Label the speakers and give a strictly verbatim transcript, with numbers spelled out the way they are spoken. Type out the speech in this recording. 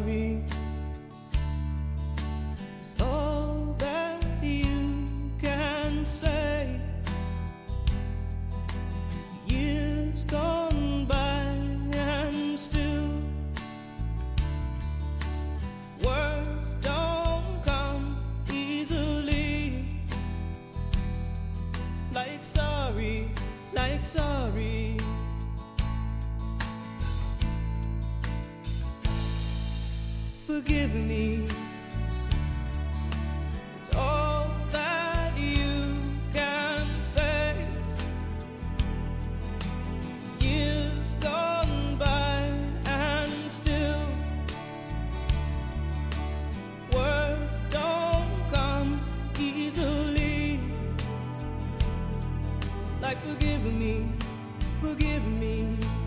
Speaker 1: sorry is all that you can say. Years gone by and still words don't come easily. Like sorry, like sorry. Forgive me, it's all that you can say. Years gone by and still words don't come easily. Like forgive me, forgive me.